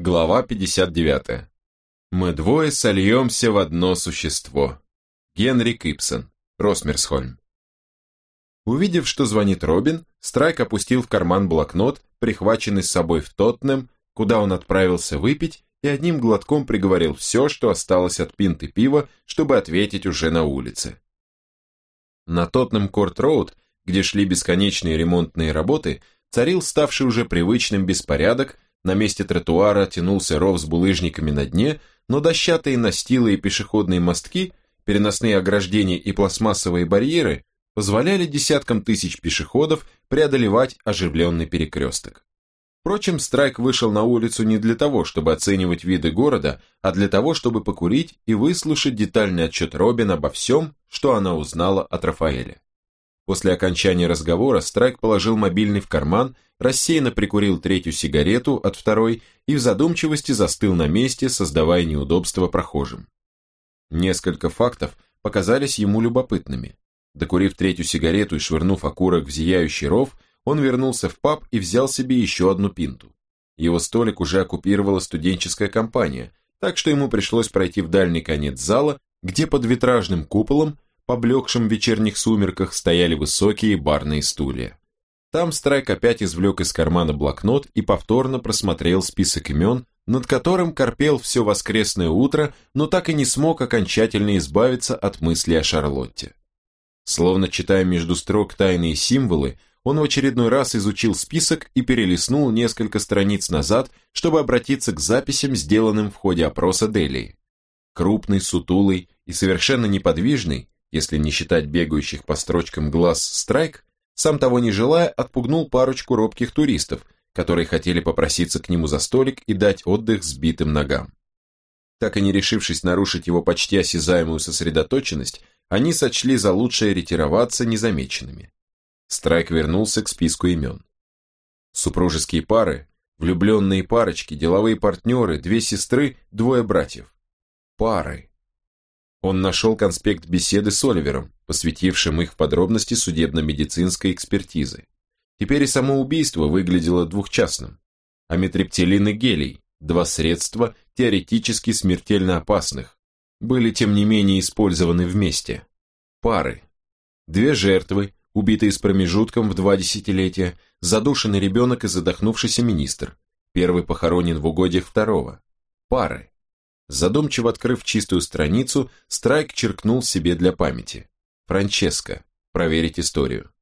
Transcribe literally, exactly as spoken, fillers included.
Глава пятьдесят девятая. Мы двое сольемся в одно существо. Генрик Ибсен, Росмерсхольм. Увидев, что звонит Робин, Страйк опустил в карман блокнот, прихваченный с собой в Тоттенхэм, куда он отправился выпить, и одним глотком приговорил все, что осталось от пинты пива, чтобы ответить уже на улице. На Тоттенхэм-Корт-Роуд, где шли бесконечные ремонтные работы, царил ставший уже привычным беспорядок. На месте тротуара тянулся ров с булыжниками на дне, но дощатые настилы и пешеходные мостки, переносные ограждения и пластмассовые барьеры позволяли десяткам тысяч пешеходов преодолевать оживленный перекресток. Впрочем, Страйк вышел на улицу не для того, чтобы оценивать виды города, а для того, чтобы покурить и выслушать детальный отчет Робин обо всем, что она узнала от Рафаэля. После окончания разговора Страйк положил мобильный в карман, рассеянно прикурил третью сигарету от второй и в задумчивости застыл на месте, создавая неудобства прохожим. Несколько фактов показались ему любопытными. Докурив третью сигарету и швырнув окурок в зияющий ров, он вернулся в паб и взял себе еще одну пинту. Его столик уже оккупировала студенческая компания, так что ему пришлось пройти в дальний конец зала, где под витражным куполом, поблекшим в вечерних сумерках, стояли высокие барные стулья. Там Страйк опять извлек из кармана блокнот и повторно просмотрел список имен, над которым корпел все воскресное утро, но так и не смог окончательно избавиться от мысли о Шарлотте. Словно читая между строк тайные символы, он в очередной раз изучил список и перелистнул несколько страниц назад, чтобы обратиться к записям, сделанным в ходе опроса Делии. Крупный, сутулый и совершенно неподвижный, если не считать бегающих по строчкам глаз, Страйк, сам того не желая, отпугнул парочку робких туристов, которые хотели попроситься к нему за столик и дать отдых сбитым ногам. Так и не решившись нарушить его почти осязаемую сосредоточенность, они сочли за лучшее ретироваться незамеченными. Страйк вернулся к списку имен. Супружеские пары, влюбленные парочки, деловые партнеры, две сестры, двое братьев. Пары. Он нашел конспект беседы с Оливером, посвятившим их в подробности судебно-медицинской экспертизы. Теперь и само убийство выглядело двухчастным. Амитриптилин и гелий, два средства, теоретически смертельно опасных, были тем не менее использованы вместе. Пары. Две жертвы, убитые с промежутком в два десятилетия, задушенный ребенок и задохнувшийся министр. Первый похоронен в угодьях второго. Пары. Задумчиво открыв чистую страницу, Страйк черкнул себе для памяти. Франческа. Проверить историю.